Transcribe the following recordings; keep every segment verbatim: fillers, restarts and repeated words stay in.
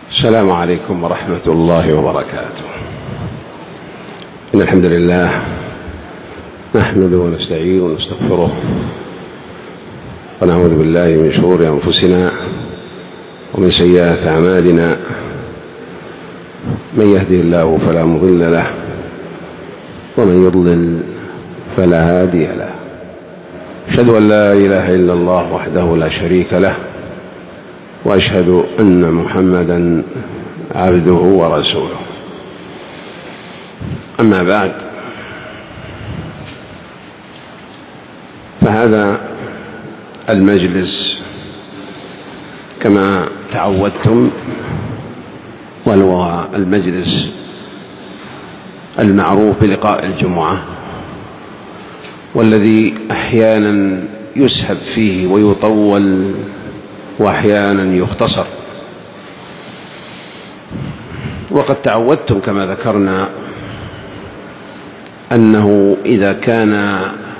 السلام عليكم ورحمة الله وبركاته. إن الحمد لله نحمده ونستعينه ونستغفره ونعوذ بالله من شرور أنفسنا ومن سيئات أعمالنا. من يهده الله فلا مضل له ومن يضلل فلا هادي له. أشهد أن لا إله إلا الله وحده لا شريك له، وأشهد أن محمدا عبده ورسوله. أما بعد، فهذا المجلس كما تعودتم وهو المجلس المعروف بلقاء الجمعة، والذي أحيانا يسهب فيه ويطول وأحيانا يختصر. وقد تعودتم كما ذكرنا أنه إذا كان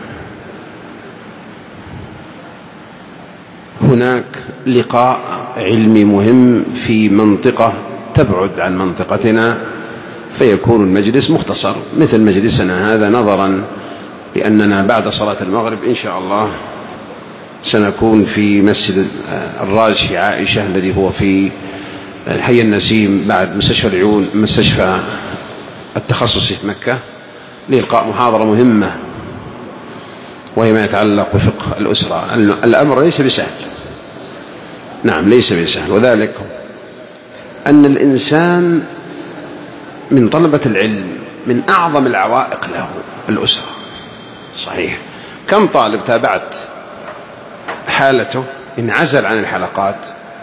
هناك لقاء علمي مهم في منطقة تبعد عن منطقتنا فيكون المجلس مختصر، مثل مجلسنا هذا، نظرا لأننا بعد صلاة المغرب إن شاء الله سنكون في مسجد الراج في عائشة الذي هو في الحي النسيم بعد مستشفى العيون، مستشفى التخصصي في مكة، لإلقاء محاضرة مهمة وهي ما يتعلق بفقه الأسرة. الأمر ليس بسهل، نعم ليس بسهل، وذلك أن الإنسان من طلبة العلم من أعظم العوائق له الأسرة. صحيح، كم طالب تابعت حالته انعزل عن الحلقات،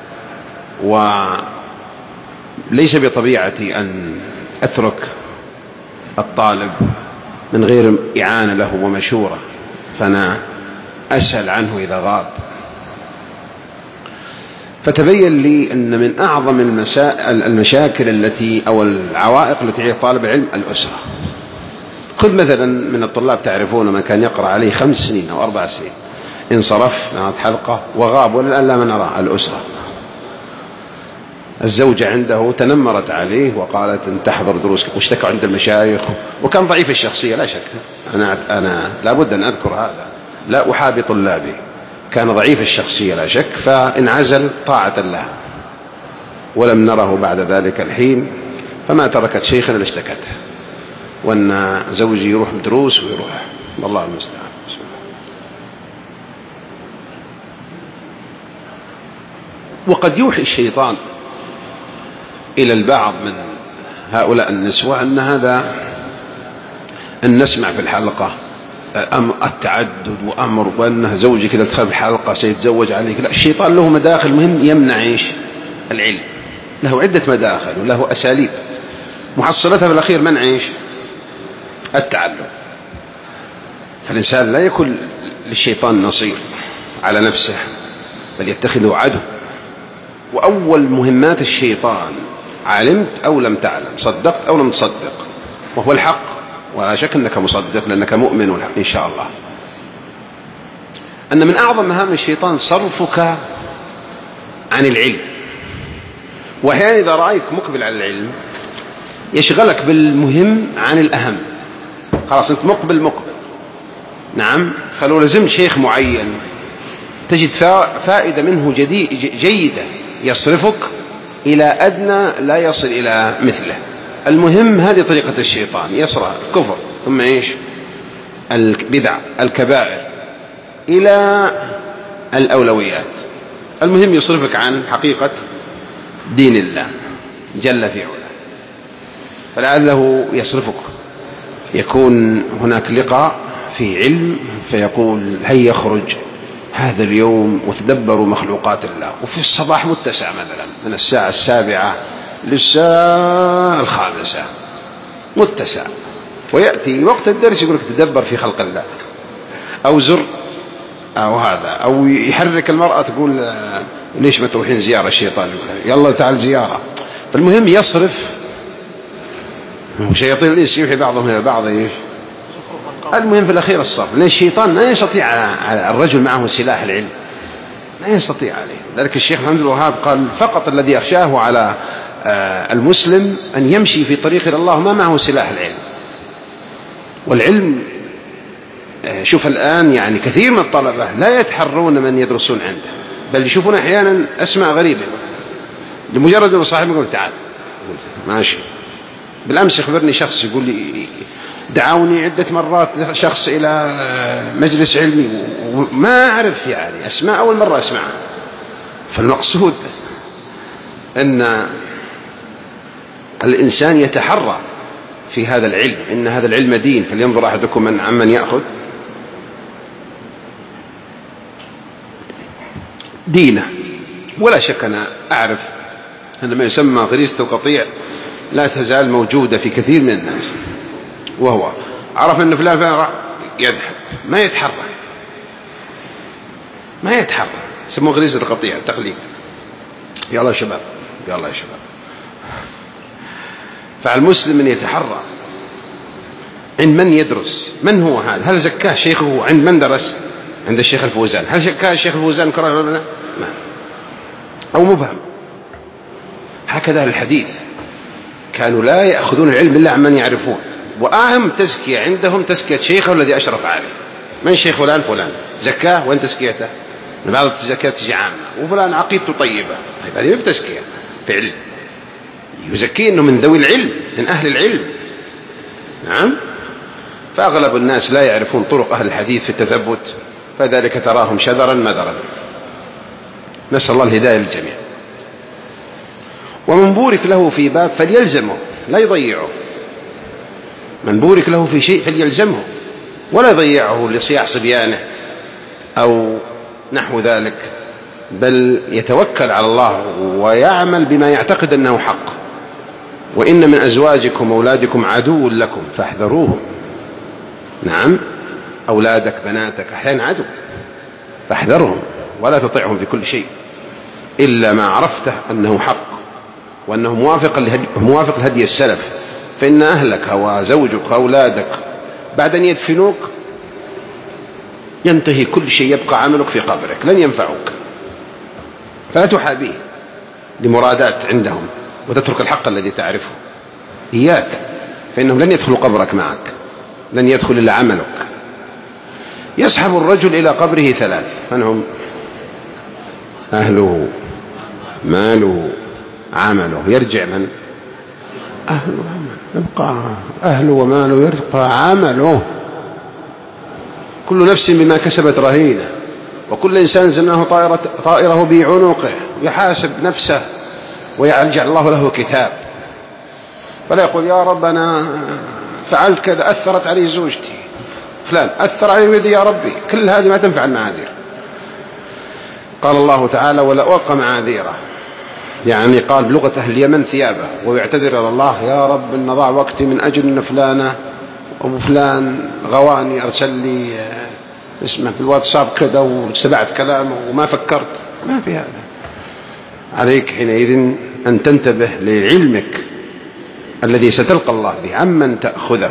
وليس بطبيعتي أن أترك الطالب من غير إعانة له ومشورة، فأنا أسأل عنه إذا غاب. فتبين لي أن من أعظم المشاكل التي أو العوائق التي تعيق طالب العلم الأسرة. خذ مثلا من الطلاب تعرفون من كان يقرأ عليه خمس سنين أو أربع سنين، انصرف من حلقة وغاب والآن لا من أراه. الأسرة، الزوجة عنده تنمرت عليه وقالت أن تحضر دروس، واشتكوا عند المشايخ، وكان ضعيف الشخصية لا شك. أنا, أنا لابد أن أذكر هذا، لا أحابي طلابي، كان ضعيف الشخصية لا شك، فانعزل طاعة الله، ولم نره بعد ذلك الحين، فما تركت شيخنا لاشتكته، وأن زوجي يروح دروس ويروح، والله المستعان. وقد يوحي الشيطان إلى البعض من هؤلاء النسوة أن هذا أن نسمع في الحلقة التعدد وأمر، وأنه زوجك إذا دخل في الحلقة سيتزوج عليك. لا، الشيطان له مداخل مهم يمنع إيش؟ العلم، له عدة مداخل وله أساليب، محصلتها في الأخير منع إيش؟ التعلم. فالإنسان لا يكون للشيطان نصير على نفسه، بل يتخذه عدو. وأول مهمات الشيطان، علمت أو لم تعلم، صدقت أو لم تصدق، وهو الحق، ولا شك أنك مصدق لأنك مؤمن إن شاء الله، أن من أعظم مهام الشيطان صرفك عن العلم. وأحيانا إذا رأيك مقبل على العلم يشغلك بالمهم عن الأهم، خلاص أنت مقبل مقبل، نعم، فلو لزمت شيخ معين تجد فائدة منه جيدة يصرفك إلى أدنى لا يصل إلى مثله. المهم هذه طريقة الشيطان، يصرف الكفر ثم إيش؟ البدع، الكبائر، إلى الأولويات. المهم يصرفك عن حقيقة دين الله جل في علاه، فلعله يصرفك. يكون هناك لقاء في علم فيقول هيا يخرج هذا اليوم وتدبروا مخلوقات الله، وفي الصباح متسع مثلا من الساعة السابعة للساعة الخامسة متسع، ويأتي وقت الدرس يقول لك تدبر في خلق الله، أو زر أو هذا، أو يحرك المرأة تقول ليش ما تروحين زيارة؟ الشيطان يلا تعال زيارة. فالمهم يصرف، وشياطين الإنس يوحي بعضهم إلى بعض إيش؟ المهم في الأخير الصرف، لأن الشيطان ما يستطيع على الرجل معه سلاح العلم، لا يستطيع عليه. ذلك الشيخ محمد الوهاب قال فقط الذي أخشاه على المسلم أن يمشي في طريق إلى الله ما معه سلاح العلم. والعلم شوف الآن يعني كثير من الطلبة لا يتحرون من يدرسون عنده، بل يشوفون أحيانا أسماء غريبة لمجرد أن صاحبه يقول تعال ماشي. بالأمس يخبرني شخص يقول لي دعوني عدة مرات شخص إلى مجلس علمي وما أعرف يعني أسماء أول مرة أسمعها. فالمقصود أن الإنسان يتحرى في هذا العلم، إن هذا العلم دين، فلينظر أحدكم من عمن يأخذ دينه. ولا شك أنا أعرف أن ما يسمى غريزة القطيع لا تزال موجودة في كثير من الناس، وهو عرف أن فلان فلان يذهب ما يتحرى ما يتحرى يسموه غريزة القطيع، تقليد. يلا يا شباب يلا يا شباب. فالمسلم من يتحرى عند من يدرس، من هو هذا، هل زكاه شيخه عند من درس؟ عند الشيخ الفوزان. هل زكاه الشيخ الفوزان كره ولا لا؟ أو مبهم. هكذا الحديث كانوا لا يأخذون العلم إلا عن من يعرفون، وأهم تزكية عندهم تزكية شيخه الذي أشرف عليه. من شيخ فلان فلان زكاه وين تزكيته؟ بعض الزكاة تجي عامة، وفلان عقيدته طيبة، هذه ما في تزكية في علم. يزكي أنه من ذوي العلم، من أهل العلم. نعم. فأغلب الناس لا يعرفون طرق أهل الحديث في التثبت، فذلك تراهم شذرا مذرا. نسأل الله الهداية للجميع. ومن بورك له في باب فليلزمه لا يضيعه. من بورك له في شيء فليلزمه ولا يضيعه لصياح صبيانه أو نحو ذلك، بل يتوكل على الله ويعمل بما يعتقد أنه حق. وإن من أزواجكم وأولادكم عدو لكم فاحذروهم. نعم، أولادك بناتك أحيانا عدو، فاحذرهم ولا تطيعهم في كل شيء إلا ما عرفته أنه حق وأنه موافق لهدي, موافق لهدي السلف. فإن أهلك وزوجك وأولادك بعد أن يدفنوك ينتهي كل شيء، يبقى عملك في قبرك لن ينفعوك، فلا تحابيه لمرادات عندهم وتترك الحق الذي تعرفه. إياك، فإنهم لن يدخلوا قبرك معك، لن يدخل إلا عملك. يسحب الرجل إلى قبره ثلاث، من هم؟ أهله، ماله، عمله. يرجع من؟ أهله، يبقى أهله وماله، يبقى عمله. كل نفس بما كسبت رهينة، وكل إنسان زناه طائرة طائره بعنقه، يحاسب نفسه ويجعل الله له كتاب. فلا يقول يا رب أنا فعلت كذا أثرت علي زوجتي، فلان أثر علي ولدي، يا ربي. كل هذه ما تنفع المعاذير. قال الله تعالى ولا ألقى معاذيره، يعني قال بلغة أهل اليمن ثيابه، ويعتذر إلى الله يا رب إن ضاع وقتي من أجل أن فلانة أبو فلان غواني أرسل لي اسمه في الواتساب كذا وسمعت كلامه وما فكرت. ما في هذا. عليك حينئذ أن تنتبه لعلمك الذي ستلقى الله به عمن تأخذه،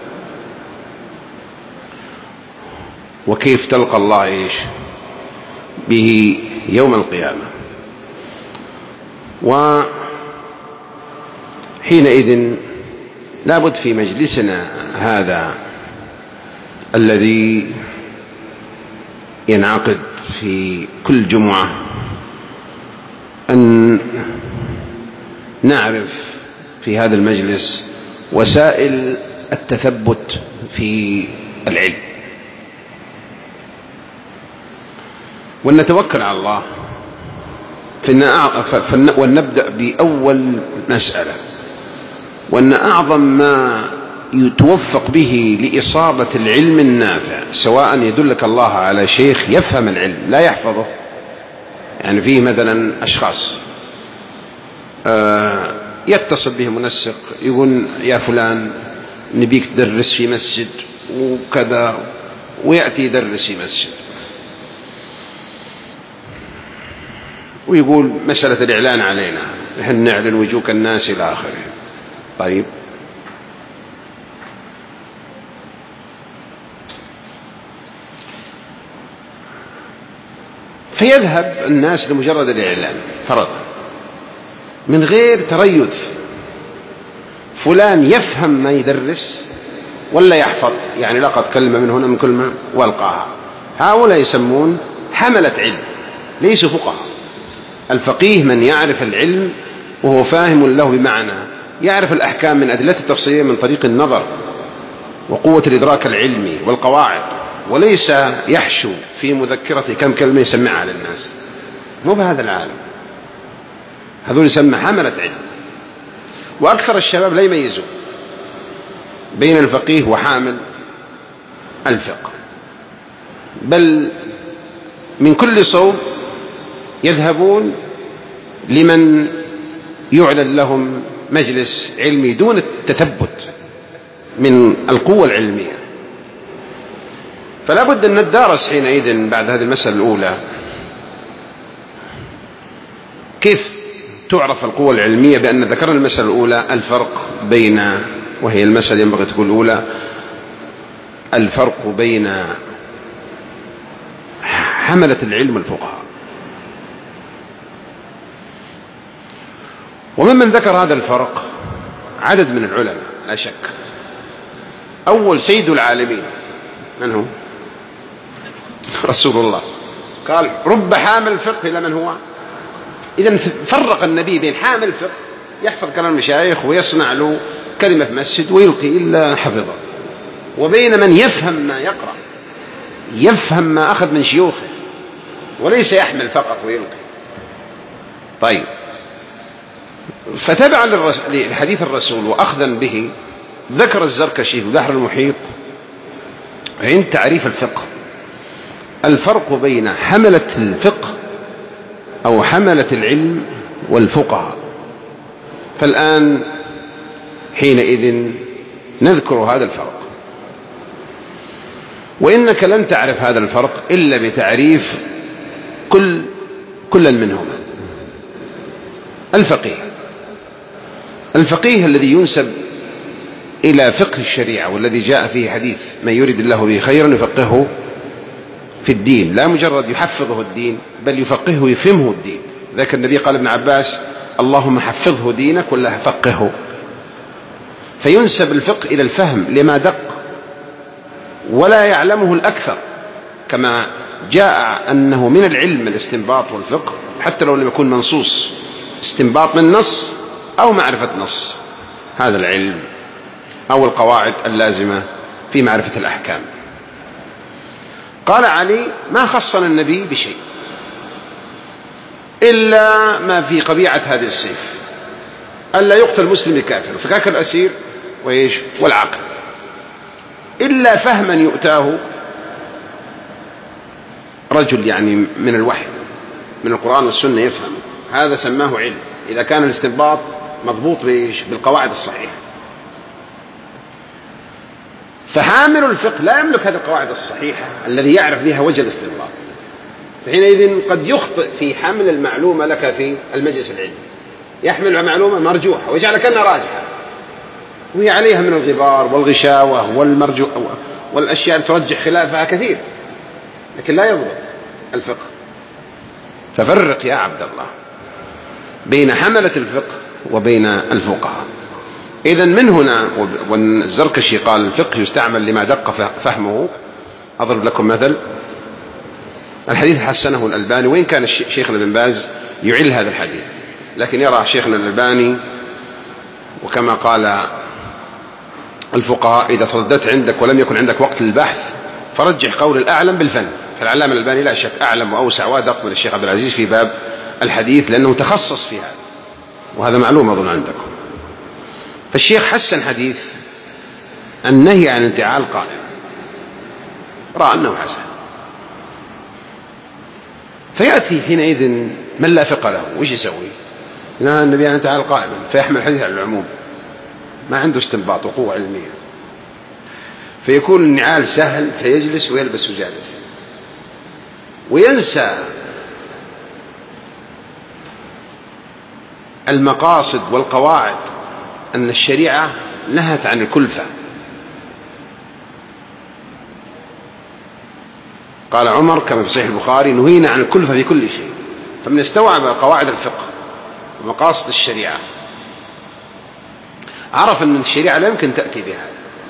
وكيف تلقى الله إيش به يوم القيامة. وحينئذ لابد في مجلسنا هذا الذي ينعقد في كل جمعة أن نعرف في هذا المجلس وسائل التثبت في العلم، وأن نتوكل على الله. ونبدأ بأول مسألة، وأن أعظم ما يتوفق به لإصابة العلم النافع، سواء يدلك الله على شيخ يفهم العلم لا يحفظه. يعني فيه مثلا أشخاص يتصل به منسق يقول يا فلان نبيك تدرس في مسجد وكذا، ويأتي يدرس في مسجد ويقول مسألة الإعلان علينا، نحن نعلن وجوك الناس إلى آخره. طيب، فيذهب الناس لمجرد الإعلان فرضا، من غير تريث، فلان يفهم ما يدرس ولا يحفظ، يعني لقط كلمة من هنا من كلمة والقاها. هؤلاء يسمون حملة علم، ليسوا فقهاء. الفقيه من يعرف العلم وهو فاهم له بمعنى، يعرف الأحكام من أدلة التفصيلية من طريق النظر وقوة الإدراك العلمي والقواعد، وليس يحشو في مذكرته كم كلمة يسمعها للناس. مو بهذا العالم، هذول يسمى حملة علم. وأكثر الشباب لا يميزوا بين الفقيه وحامل الفقه، بل من كل صوب يذهبون لمن يعلن لهم مجلس علمي دون التثبت من القوة العلمية. فلا بد أن ندارس حينئذ بعد هذه المسألة الأولى كيف تعرف القوة العلمية، بأن ذكرنا المسألة الأولى الفرق بين، وهي المسألة ينبغي تكون الأولى، الفرق بين حملة العلم والفقهاء. وممن ذكر هذا الفرق عدد من العلماء لا شك. أول سيد العالمين من هو؟ رسول الله، قال رب حامل فقه إلى من هو. إذن فرق النبي بين حامل فقه يحفظ كلام المشايخ ويصنع له كلمة في مسجد ويلقي إلا حفظه، وبين من يفهم ما يقرأ، يفهم ما أخذ من شيوخه وليس يحمل فقط ويلقي. طيب، فتبعا لحديث الرسول وأخذا به ذكر الزركشي في البحر المحيط عند تعريف الفقه الفرق بين حملة الفقه أو حملة العلم والفقهاء. فالآن حينئذ نذكر هذا الفرق، وإنك لن تعرف هذا الفرق إلا بتعريف كل كل منهما. الفقيه الفقيه الذي ينسب إلى فقه الشريعة، والذي جاء فيه حديث من يريد الله به خيرا يفقهه في الدين، لا مجرد يحفظه الدين بل يفقهه يفهمه الدين. ذاك النبي قال ابن عباس اللهم حفظه دينك ولا فقهه. فينسب الفقه إلى الفهم لما دق ولا يعلمه الأكثر، كما جاء أنه من العلم الاستنباط والفقه حتى لو لم يكن منصوص، استنباط من نص أو معرفة نص، هذا العلم أو القواعد اللازمة في معرفة الأحكام. قال علي ما خصنا النبي بشيء إلا ما في قبيعة هذه السيف، ألا يقتل مسلم كافر، فكاك الأسير وإيش والعقل، إلا فهما يؤتاه رجل يعني من الوحي من القرآن والسنة يفهم، هذا سماه علم إذا كان الاستنباط مضبوط بإيش بالقواعد الصحيحة. فحامل الفقه لا يملك هذه القواعد الصحيحة الذي يعرف بها وجه الاستنباط، فحينئذ قد يخطئ في حمل المعلومة لك في المجلس العلمي، يحمل معلومة مرجوحة ويجعل كأنها راجحة وهي عليها من الغبار والغشاوة والمرجو والأشياء ترجح خلافها كثير، لكن لا يضبط الفقه. ففرق يا عبد الله بين حملة الفقه وبين الفقهاء. إذن من هنا والزركشي قال الفقه يستعمل لما دق فهمه. أضرب لكم مثل، الحديث حسنه الألباني، وإن كان شيخنا بن باز يعل هذا الحديث، لكن يرى شيخنا الألباني وكما قال الفقهاء إذا ترددت عندك ولم يكن عندك وقت للبحث فرجح قول الأعلم بالفن. فالعلامة الألباني لا شك أعلم وأوسع وأدق من الشيخ عبد العزيز في باب الحديث لأنه تخصص في هذا، وهذا معلوم أظن عندكم. فالشيخ حسن حديث النهي عن انتعال قائم، رأى أنه حسن، فيأتي حينئذ من لا فقه له وش يسوي؟ لا النبي عن انتعال قائما، فيحمل الحديث على العموم، ما عنده استنباط وقوة علمية، فيكون النعال سهل فيجلس ويلبس جالس، وينسى المقاصد والقواعد، أن الشريعة نهت عن الكلفة. قال عمر كما في صحيح البخاري نهينا عن الكلفة في كل شيء. فمن استوعب قواعد الفقه ومقاصد الشريعة، عرف أن الشريعة لا يمكن تأتي بها،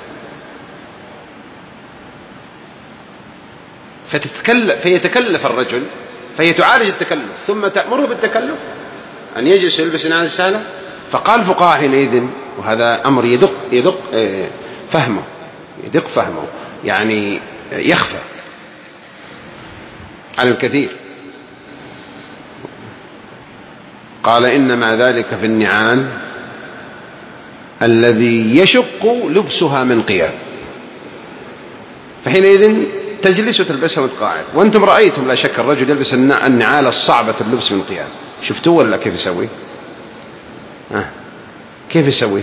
فتتكلف فيتكلف الرجل، فهي تعالج التكلف ثم تأمره بالتكلف أن يجلس يلبس نعال سهلة. فقال الفقهاء حينئذ، وهذا أمر يدق يدق فهمه يدق فهمه يعني يخفى على الكثير، قال إنما ذلك في النعال الذي يشق لبسها من قيام، فحينئذ تجلس وتلبسها وانت قاعد. وأنتم رأيتم لا شك الرجل يلبس النعال الصعبة اللبس من قيام، شفتوه ولا كيف يسوي؟ آه. كيف يسوي؟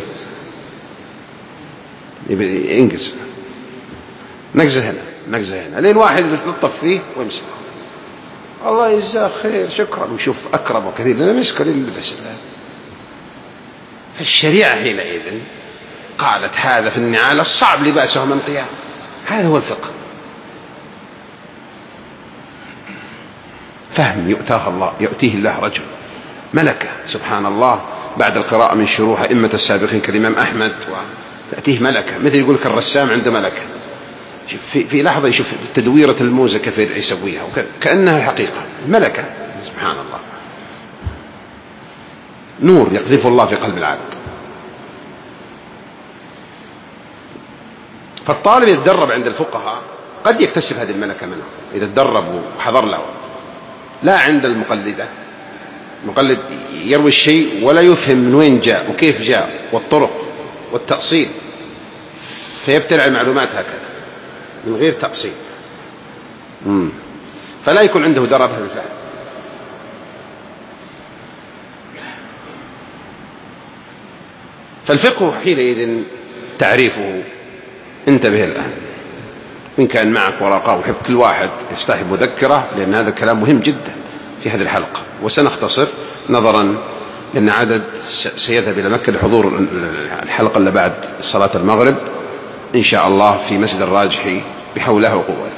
ينقز نقزه هنا نقزه هنا لين واحد يتلطف فيه ويمسك، الله يجزاه خير شكرا، ويشوف أكرم وكثير لأنه مسك للبس الله. فالشريعة حينئذ قالت هذا في النعال الصعب لباسه من قيام. هذا هو الفقه، فهم يؤتاه الله يؤتيه الله رجل ملكة سبحان الله بعد القراءة من شروح أئمة السابقين كالإمام أحمد، وتأتيه ملكة مثل يقول لك الرسام عنده ملكة، في, في لحظة يشوف تدويرة الموزة كيف يسويها كأنها الحقيقة، ملكة سبحان الله، نور يقذف الله في قلب العبد. فالطالب يتدرب عند الفقهاء قد يكتسب هذه الملكة منه إذا تدرب وحضر له، لا عند المقلدة. المقلد يروي الشيء ولا يفهم من وين جاء وكيف جاء والطرق والتأصيل، فيبتلع المعلومات هكذا من غير تأصيل، مم. فلا يكون عنده دربها بالفعل. فالفقه حينئذ تعريفه انتبه الآن، إن كان معك ورقة وحب كل واحد يستحب مذكرة، لأن هذا الكلام مهم جدا في هذه الحلقة، وسنختصر نظرا لأن عدد سيذهب إلى مكة لحضور الحلقة اللي بعد صلاة المغرب إن شاء الله في مسجد الراجحي بحوله وقوته.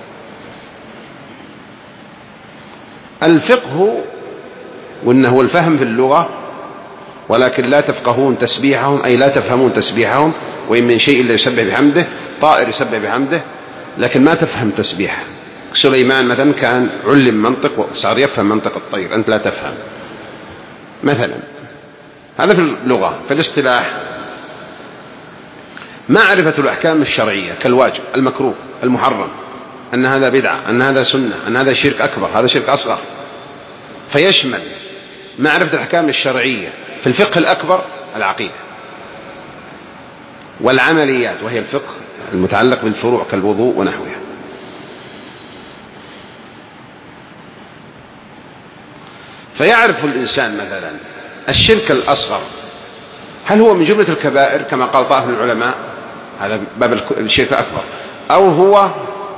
الفقه وإنه الفهم في اللغة، ولكن لا تفقهون تسبيحهم أي لا تفهمون تسبيحهم، وإن من شيء إلا يسبح بحمده، طائر يسبح بحمده لكن ما تفهم تسبيحه. سليمان مثلا كان علم منطق وصار يفهم منطق الطير، أنت لا تفهم مثلا. هذا في اللغة. في الاصطلاح معرفة الأحكام الشرعية كالواجب المكروه المحرم، أن هذا بدعة، أن هذا سنة، أن هذا شرك أكبر، هذا شرك أصغر، فيشمل معرفة الأحكام الشرعية في الفقه الأكبر العقيدة والعمليات وهي الفقه المتعلق بالفروع كالوضوء ونحوها. فيعرف الإنسان مثلا الشرك الأصغر هل هو من جملة الكبائر كما قال طائفة من العلماء، هذا باب الشرك الأكبر، أو هو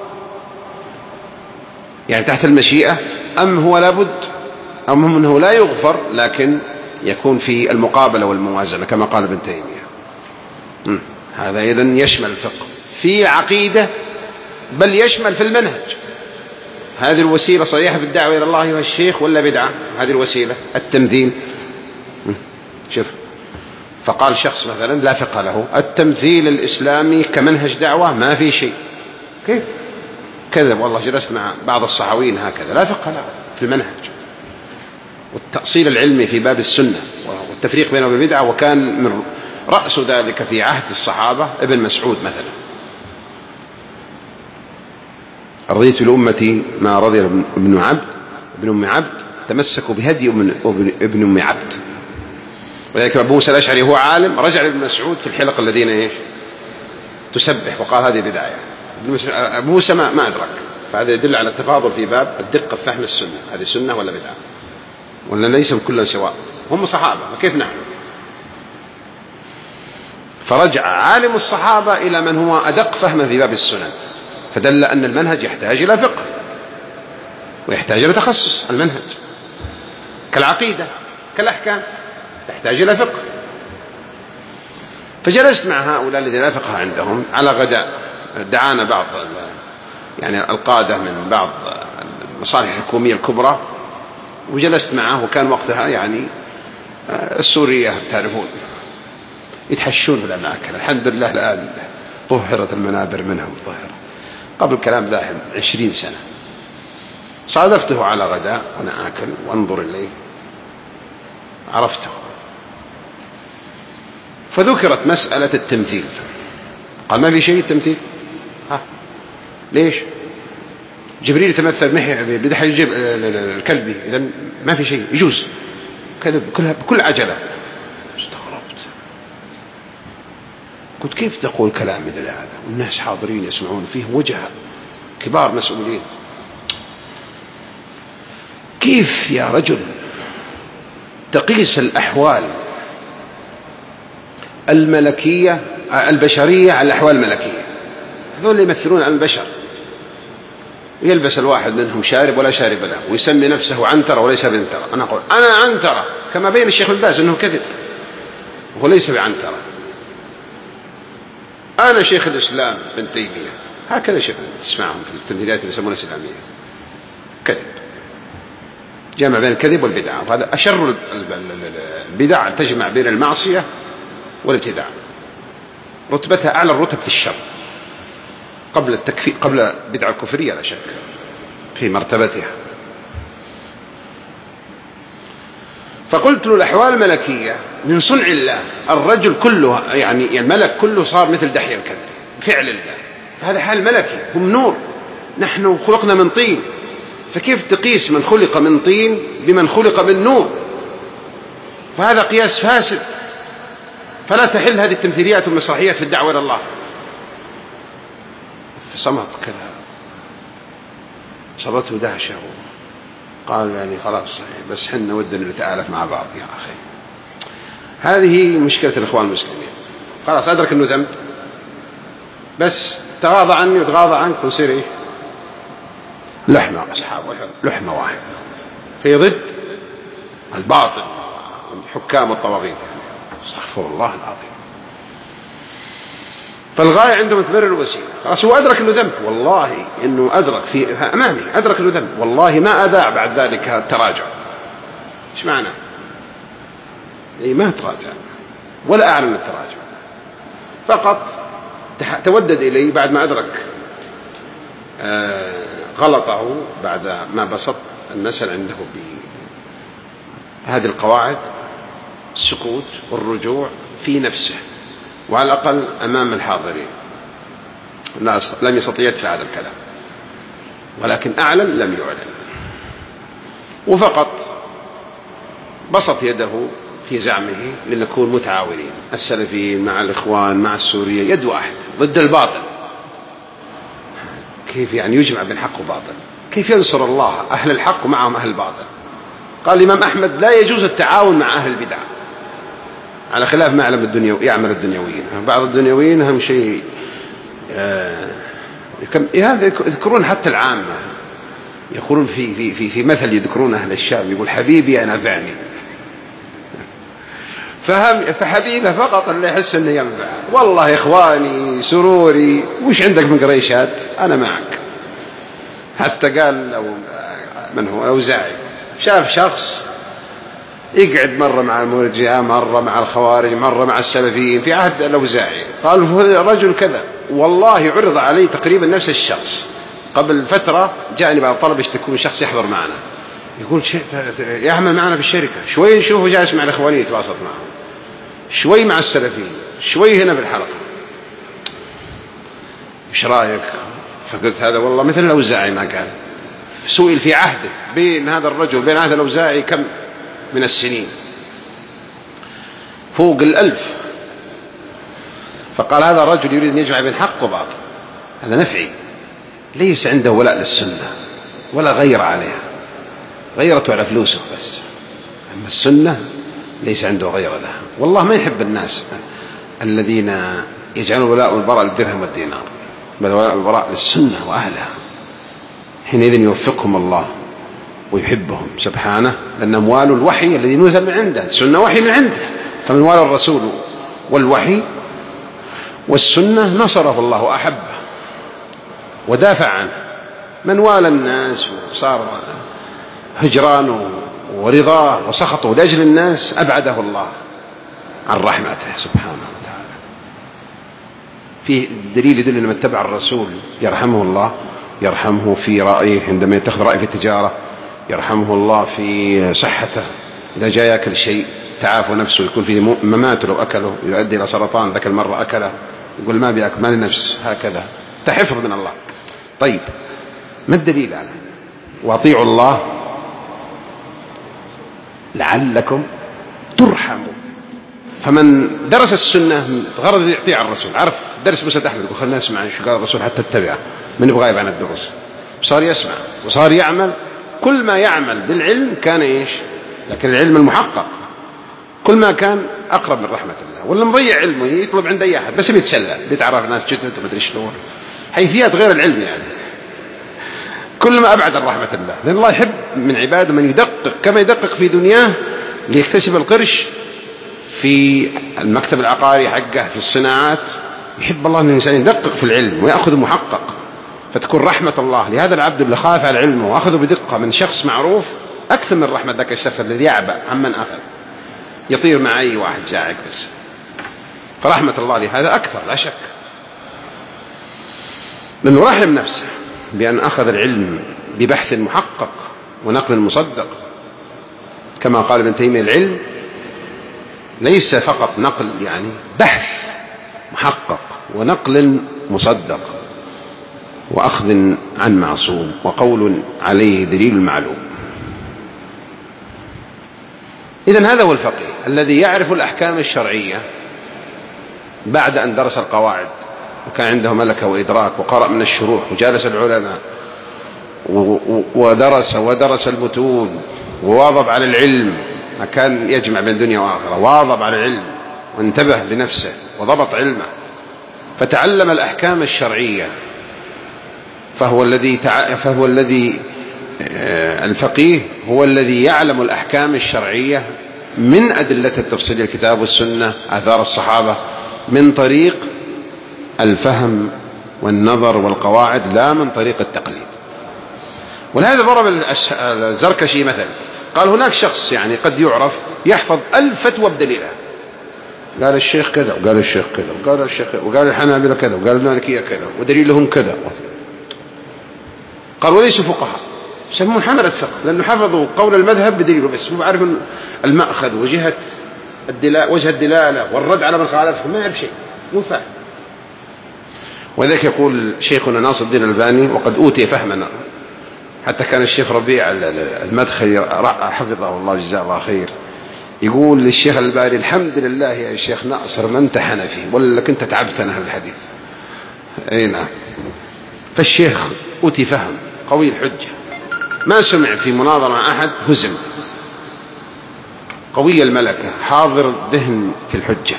يعني تحت المشيئة، أم هو لابد، أم أنه لا يغفر لكن يكون في المقابلة والموازنة كما قال ابن تيمية. هذا إذن يشمل الفقه في عقيدة، بل يشمل في المنهج. هذه الوسيلة صريحة في الدعوة إلى الله والشيخ ولا بدعة؟ هذه الوسيلة التمثيل. شوف، فقال شخص مثلا لا فقه له، التمثيل الإسلامي كمنهج دعوة ما في شيء. كيف؟ كذب والله، جلست مع بعض الصحويين هكذا لا فقه له في المنهج والتأصيل العلمي في باب السنة والتفريق بينه وبدعة. وكان من رأس ذلك في عهد الصحابة ابن مسعود مثلا، رضيت لأمتي ما رضي ابن عبد ابن أم عبد تمسكوا بهدي ابن أم عبد. ولذلك أبو موسى الأشعري هو عالم رجع لابن مسعود في الحلق الذين إيش تسبح وقال هذه بدعة. أبو موسى ما, ما أدرك، فهذا يدل على التفاضل في باب الدقة في فهم السنة، هذه سنة ولا بدعة، ولا ليس كلهم سواء، هم صحابة فكيف نحن. فرجع عالم الصحابة إلى من هو أدق فهما في باب السنن، فدل أن المنهج يحتاج إلى فقه ويحتاج إلى تخصص. المنهج كالعقيدة كالأحكام تحتاج إلى فقه. فجلست مع هؤلاء الذين لا فقه عندهم على غداء، دعانا بعض يعني القادة من بعض المصالح الحكومية الكبرى، وجلست معه وكان وقتها يعني السورية تعرفون يتحشون في الأماكن. الحمد لله الآن طهرت المنابر منهم طهرة. قبل الكلام ذا عشرين سنة صادفته على غداء وأنا آكل وأنظر إليه عرفته. فذكرت مسألة التمثيل. قال ما في شيء التمثيل. ها ليش؟ جبريل تمثل محي بدح يجيب الكلبي، إذن ما في شيء يجوز كذا بكل, بكل عجلة. استغربت قلت كيف تقول كلام مثل هذا والناس حاضرين يسمعون فيه وجه كبار مسؤولين؟ كيف يا رجل تقيس الأحوال الملكية البشرية على الأحوال الملكية؟ هذول يمثلون عن البشر. يلبس الواحد منهم شارب ولا شارب له ويسمي نفسه عنترة وليس بعنترة. أنا أقول أنا عنترة كما بين الشيخ ابن باز أنه كذب وهو ليس بعنترة. أنا شيخ الإسلام ابن تيمية هكذا شيخ تسمعهم في التمثيلات اللي يسمونها إسلامية كذب. جمع بين الكذب والبدعة، وهذا أشر البدع تجمع بين المعصية والابتداع. رتبتها أعلى الرتب في الشر قبل التكفير، قبل البدعة الكفرية لا شك في مرتبتها. فقلت له الأحوال الملكية من صنع الله. الرجل كله يعني الملك كله صار مثل دحية الكذب فعل الله، فهذا حال ملكي. هم نور، نحن خلقنا من طين، فكيف تقيس من خلق من طين بمن خلق من نور؟ فهذا قياس فاسد. فلا تحل هذه التمثيليات والمسرحيات في الدعوة إلى الله. فصمت كذا صبته دهشة قال يعني خلاص بس حنا ودنا نتآلف مع بعض يا أخي. هذه مشكلة الإخوان المسلمين. خلاص أدرك أنه ذنب بس تغاضى عني وتغاضى عنك ونصير إيه لحمة أصحاب لحمة واحدة في ضد الباطل الحكام والطواغيت. استغفر الله العظيم. فالغاية عندهم تبرر الوسيلة. خلاص هو أدرك أنه ذنب، والله إنه أدرك في أمامي أدرك أنه ذنب، والله ما أذاع بعد ذلك التراجع. إيش معنى؟ إيه ما تراجع ولا أعلم التراجع، فقط تودد إلي بعد ما أدرك غلطه، بعد ما بسط المسألة عنده بهذه القواعد: السكوت والرجوع في نفسه وعلى الأقل أمام الحاضرين. لم يستطيع يدفع هذا الكلام، ولكن أعلن لم يعلن، وفقط بسط يده في زعمه لنكون متعاونين السلفيين مع الإخوان مع السورية يد واحد ضد الباطل. كيف يعني يجمع بين حق وباطل؟ كيف ينصر الله أهل الحق ومعهم أهل الباطل؟ قال الإمام أحمد لا يجوز التعاون مع أهل البدع، على خلاف ما يعلم الدنيا يعمل الدنيويين. بعض الدنيويين هم شيء آه هذا يذكرون حتى العامة، يقولون في في في في مثل يذكرون أهل الشام يقول حبيبي أنا فاني. فهم فحبيبه فقط اللي يحس انه ينفع. والله إخواني سروري وش عندك من قريشات أنا معك. حتى قال لو من هو أوزاعي شاف شخص يقعد مرة مع المرجئة مرة مع الخوارج مرة مع السلفيين في عهد الأوزاعي، قال رجل كذا، والله عرض علي تقريبا نفس الشخص قبل فترة. جاءني بعض الطلبة يشتكون شخص يحضر معنا يقول يعمل معنا في الشركة، شوي نشوفه جالس مع الإخوانيين يتواصل معهم، شوي مع السلفيين، شوي هنا في الحلقة، إيش رأيك؟ فقلت هذا والله مثل الأوزاعي ما قال. سئل في عهده بين هذا الرجل بين عهد الأوزاعي كم من السنين، فوق الألف. فقال هذا الرجل يريد أن يجمع بين حق وباطل، هذا نفعي، ليس عنده ولاء للسنة ولا غير عليها، غيرته على فلوسه بس، أما السنة ليس عنده غير لها. والله ما يحب الناس الذين يجعلون ولاء والبراء للدرهم والدينار، بل ولاء والبراء للسنة وأهلها، حينئذ يوفقهم الله ويحبهم سبحانه، لأن أموال الوحي الذي نزل من عنده، السنة وحي من عنده، فمن والى الرسول والوحي والسنة نصره الله وأحبه ودافع عنه. من والى الناس وصار هجرانه ورضاه وسخطه لأجل الناس أبعده الله عن رحمته سبحانه وتعالى. فيه دليل يدل أن من اتبع الرسول يرحمه الله، يرحمه في رأيه عندما يتخذ رأي في التجارة، يرحمه الله في صحته إذا جاء يأكل شيء تعافى نفسه يكون فيه ممات لو أكله يؤدي إلى سرطان ذاك المرة أكله يقول ما بيأكل ما لنفس هكذا تحفظ من الله. طيب ما الدليل على وأطيعوا الله لعلكم ترحموا؟ فمن درس السنة غرض يطيع الرسول، عرف درس مسند أحمد يقول خلنا نسمع ايش قال الرسول حتى اتبعه، من يبغى غايب عن الدروس، صار يسمع وصار يعمل. كل ما يعمل بالعلم كان ايش؟ لكن العلم المحقق كل ما كان أقرب من رحمة الله. ولا مضيع علمه يطلب عند أي أحد بس بيتسلى بيتعرف ناس جدد وما أدري شلون، حيثيات غير العلم يعني. كل ما أبعد عن رحمة الله، لأن الله يحب من عباده من يدقق كما يدقق في دنياه ليكتسب القرش في المكتب العقاري حقه في الصناعات. يحب الله أن الإنسان يدقق في العلم ويأخذ محقق، فتكون رحمة الله لهذا العبد اللي خاف على علمه وأخذه بدقة من شخص معروف أكثر من رحمة ذاك الشخص الذي يعبأ عمن أخذ يطير مع أي واحد زاعق بس. فرحمة الله لهذا أكثر لا شك، لأنه رحم نفسه بأن أخذ العلم ببحث محقق ونقل مصدق. كما قال ابن تيمية العلم ليس فقط نقل، يعني بحث محقق ونقل مصدق وأخذ عن معصوم وقول عليه دليل المعلوم. إذن هذا هو الفقيه الذي يعرف الأحكام الشرعية بعد أن درس القواعد وكان عنده ملكة وإدراك وقرأ من الشروح وجالس العلماء ودرس ودرس المتون وواظب على العلم، ما كان يجمع بين دنيا وآخرة، واظب على العلم وانتبه لنفسه وضبط علمه فتعلم الأحكام الشرعية. فهو الذي تع... فهو الذي الفقيه هو الذي يعلم الأحكام الشرعية من أدلة التفصيل الكتاب والسنة آثار الصحابة من طريق الفهم والنظر والقواعد لا من طريق التقليد. ولهذا ضرب الزركشي مثلا قال هناك شخص يعني قد يعرف يحفظ ألف فتوى بدليلها، قال الشيخ كذا وقال الشيخ كذا وقال الشيخ كذا وقال الحنابلة كذا وقال المالكية كذا ودليلهم كذا. قال وليسوا فقهاء، يسمون حملة فقه لأنه حفظوا قول المذهب بدليله بس، مو عارف المأخذ وجهة الدلالة وجه الدلالة والرد على من خالفه، ما يعرف شيء، مو فاهم. وذلك يقول شيخنا ناصر الدين الألباني وقد أوتي فهمنا، حتى كان الشيخ ربيع المدخلي حفظه الله جزاه الله خير يقول للشيخ الألباني الحمد لله يا شيخ ناصر ما انت حنفي ولا كنت تعبتنا هذا الحديث. أي نعم. فالشيخ أوتي فهم قوي الحجة، ما سمع في مناظرة مع أحد هزم، قوي الملكة حاضر الذهن في الحجة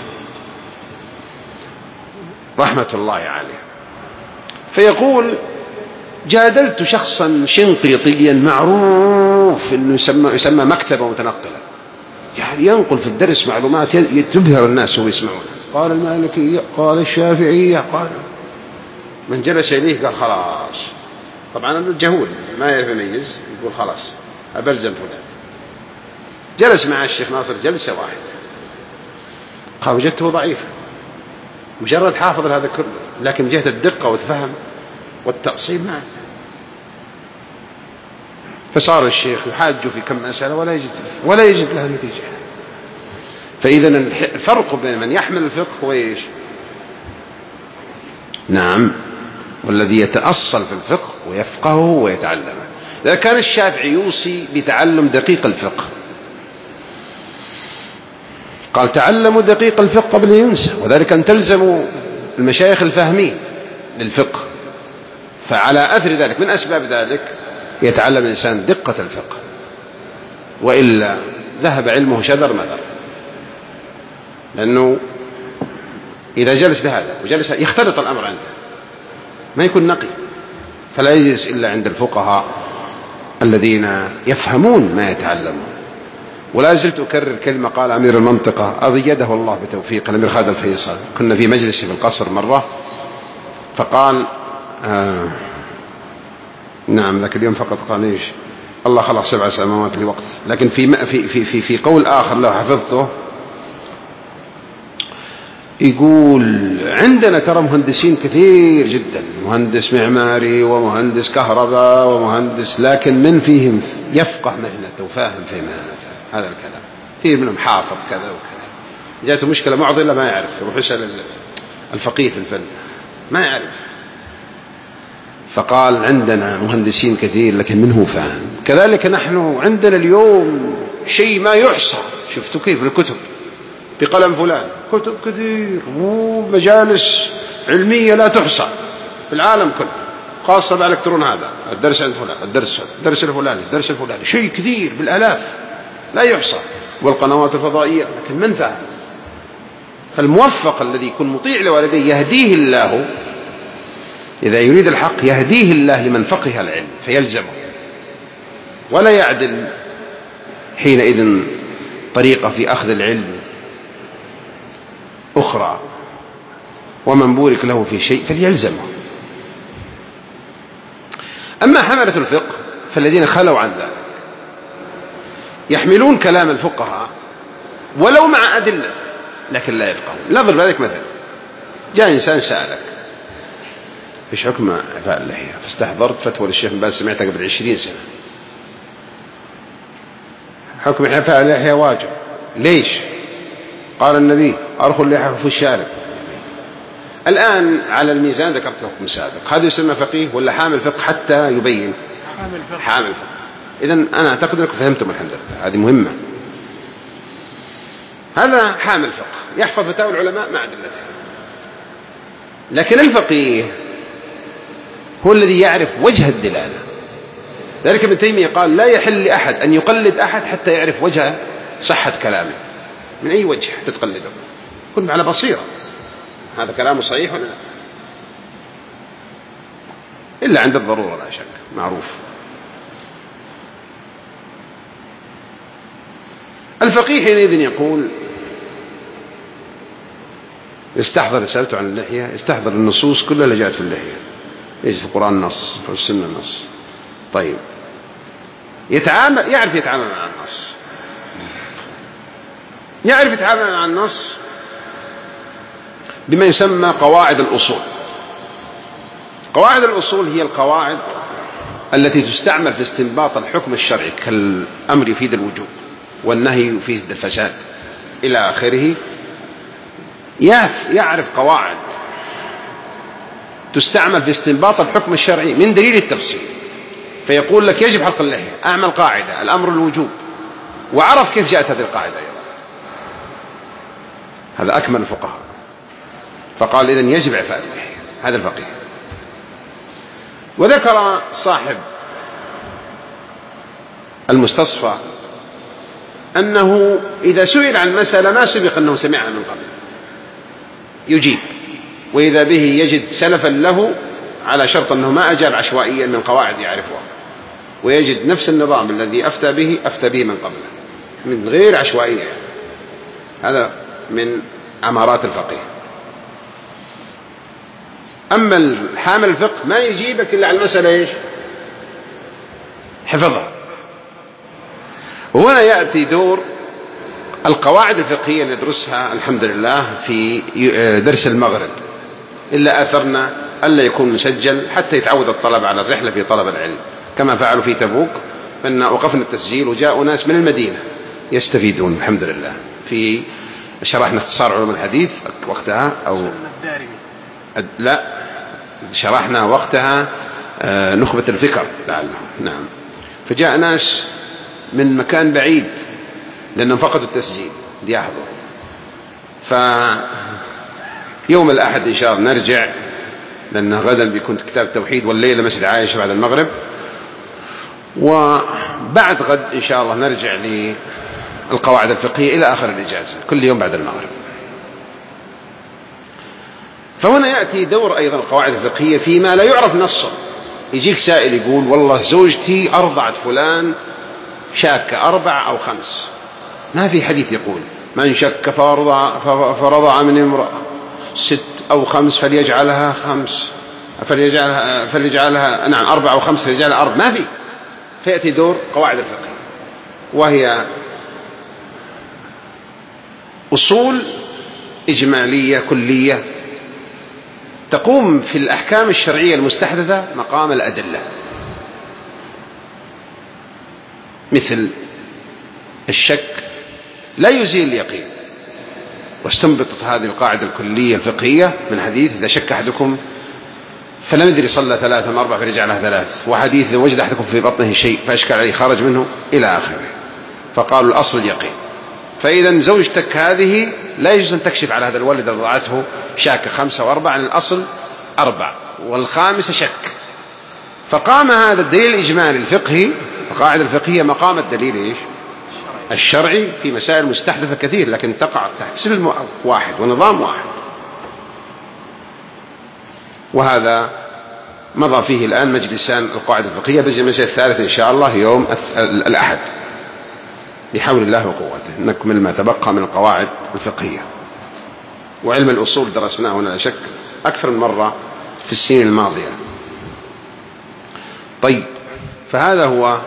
رحمة الله عليه. فيقول جادلت شخصا شنقيطيا معروف انه يسمى, يسمى مكتبة متنقلة، يعني ينقل في الدرس معلومات تبهر الناس ويسمعون. قال المالكية قال الشافعية قال، من جلس إليه قال خلاص، طبعا الجهول ما يعرف يميز يقول خلاص أبرزم فلان. جلس مع الشيخ ناصر جلسة واحدة قال وجدته ضعيفا مجرد حافظ هذا كله، لكن من جهة الدقة والفهم والتأصيل معه. فصار الشيخ يحاج في كم مسألة ولا يجد ولا يجد لها نتيجة. فإذا الفرق بين من يحمل الفقه هو إيش؟ نعم، والذي يتأصل في الفقه ويفقهه ويتعلمه. إذا كان الشافعي يوصي بتعلم دقيق الفقه، قال تعلموا دقيق الفقه قبل ينسى، وذلك أن تلزموا المشايخ الفاهمين للفقه. فعلى أثر ذلك من أسباب ذلك يتعلم الإنسان دقة الفقه، وإلا ذهب علمه شذر مذر. لأنه إذا جلس بهذا وجلس يختلط الأمر عنده ما يكون نقي، فلا يجلس إلا عند الفقهاء الذين يفهمون ما يتعلمون. ولا زلت أكرر كلمة قال أمير المنطقة أضيده الله بتوفيق الأمير خالد الفيصل، كنا في مجلس في القصر مرة فقال آه نعم ذاك اليوم فقط قال إيش الله خلق سبع سماوات لوقت. لكن في في في في, في قول آخر لو حفظته يقول عندنا ترى مهندسين كثير جدا، مهندس معماري ومهندس كهرباء ومهندس، لكن من فيهم يفقه مهنته وفاهم في مهنته. هذا الكلام كثير منهم حافظ كذا وكذا، جاءته مشكلة معضلة ما يعرف، يروح يسأل الفقيه في الفن ما يعرف. فقال عندنا مهندسين كثير لكن من هو فاهم. كذلك نحن عندنا اليوم شيء ما يحصى، شفتوا كيف الكتب بقلم فلان، كتب كثير ومجالس علمية لا تحصى في العالم كله، خاصة بالإلكترون، هذا الدرس عند فلان، الدرس الدرس الفلاني، الدرس الفلاني، شيء كثير بالآلاف لا يحصى، والقنوات الفضائية، لكن من فاهم؟ فالموفق الذي يكون مطيع لوالديه يهديه الله، إذا يريد الحق يهديه الله لمن فقه العلم فيلزمه، ولا يعدل حينئذ طريقة في أخذ العلم أخرى. ومن بورك له في شيء فليلزمه. أما حملة الفقه فالذين خلوا عن ذلك يحملون كلام الفقهاء ولو مع أدلة لكن لا يفقهون. نضرب ذلك مثلا، جاء إنسان سألك إيش حكم إعفاء اللحية، فاستحضرت فتوى للشيخ بن باز سمعتها قبل عشرين سنة، حكم إعفاء اللحية واجب. ليش؟ قال النبي أرخوا اللحية في الشارب. الآن على الميزان ذكرت لكم سابق، هذا يسمى فقيه ولا حامل فقه حتى يبين؟ حامل فقه. حامل فقه. إذن أنا أعتقد أنكم فهمتم الحمد لله، هذه مهمة. هذا حامل فقه يحفظ فتاوى العلماء مع أدلتها. لكن الفقيه هو الذي يعرف وجه الدلالة. ذلك ابن تيمية قال لا يحل لأحد أن يقلد أحد حتى يعرف وجه صحة كلامه، من أي وجه تتقلده، كن على بصيرة هذا كلامه صحيح ولا لا، إلا عند الضرورة لا شك معروف. الفقيه حينئذ يقول استحضر، سألته عن اللحية، استحضر النصوص كلها اللي جاءت في اللحية، يجد في القرآن نص، في السنة نص. طيب يتعامل، يعرف يتعامل مع النص، يعرف يتعامل مع النص بما يسمى قواعد الأصول. قواعد الأصول هي القواعد التي تستعمل في استنباط الحكم الشرعي، كالأمر يفيد الوجوب والنهي يفيد الفساد إلى آخره. يعرف قواعد تستعمل في استنباط الحكم الشرعي من دليل التفصيل، فيقول لك يجب حلق اللحية، أعمل قاعدة الأمر الوجوب، وعرف كيف جاءت هذه القاعدة أيضا. هذا أكمل الفقهاء، فقال إذن يجب إعفاء اللحية، هذا الفقيه. وذكر صاحب المستصفى أنه إذا سئل عن مسألة ما سبق أنه سمعها من قبل يجيب، وإذا به يجد سلفا له على شرط أنه ما أجاب عشوائيا من قواعد يعرفها، ويجد نفس النظام الذي أفتى به أفتى به من قبله من غير عشوائية. هذا من أمارات الفقيه. أما الحامل الفقه ما يجيبك إلا على المسألة إيش؟ حفظها. وهنا يأتي دور القواعد الفقهية اللي ندرسها الحمد لله في درس المغرب، إلا أثرنا ألا يكون مسجل حتى يتعود الطلبة على الرحلة في طلب العلم، كما فعلوا في تبوك، فإن وقفنا التسجيل وجاءوا ناس من المدينة يستفيدون الحمد لله. في شرحنا اختصار علوم الحديث وقتها، أو لا شرحنا وقتها نخبة الفكر لعله، نعم. فجاء ناس من مكان بعيد لأنهم فقدوا التسجيل ليحضروا. فيوم الأحد إن شاء الله نرجع، لأن غدا بيكون كتاب التوحيد، والليلة مسجد عائشة بعد المغرب، وبعد غد إن شاء الله نرجع للقواعد الفقهية إلى آخر الإجازة كل يوم بعد المغرب. فهنا يأتي دور أيضا القواعد الفقهية فيما لا يعرف نصا. يجيك سائل يقول والله زوجتي أرضعت فلان شاكة أربع أو خمس، ما في حديث يقول من شك فرضع, فرضع من امرأة ست أو خمس فليجعلها خمس فليجعلها, فليجعلها نعم أربع أو خمس فليجعلها أرض، ما في. فيأتي دور قواعد الفقه، وهي أصول إجمالية كلية تقوم في الأحكام الشرعية المستحدثة مقام الأدلة، مثل الشك لا يزيل اليقين، واستنبطت هذه القاعدة الكلية الفقهية من حديث إذا شك أحدكم فلم يدري صلى ثلاثة أم أربع فرجع له ثلاث، وحديث إذا وجد أحدكم في بطنه شيء فأشكل عليه خرج منه إلى آخره. فقالوا الأصل اليقين. فإذا زوجتك هذه لا يجوز أن تكشف على هذا الولد الذي رضعته شاك خمسة وأربعة، عن الأصل أربع والخامسة شك. فقام هذا الدليل الإجمالي الفقهي القاعدة الفقهية مقام الدليل إيش؟ الشرعي في مسائل مستحدثة كثير، لكن تقع تحت اسم واحد ونظام واحد. وهذا مضى فيه الآن مجلسان القاعدة الفقهية، بجي المجلس الثالث إن شاء الله يوم الأحد بحول الله وقوته، نكمل ما تبقى من القواعد الفقهية. وعلم الأصول درسناه هنا لا شك أكثر من مرة في السنين الماضية. طيب، فهذا هو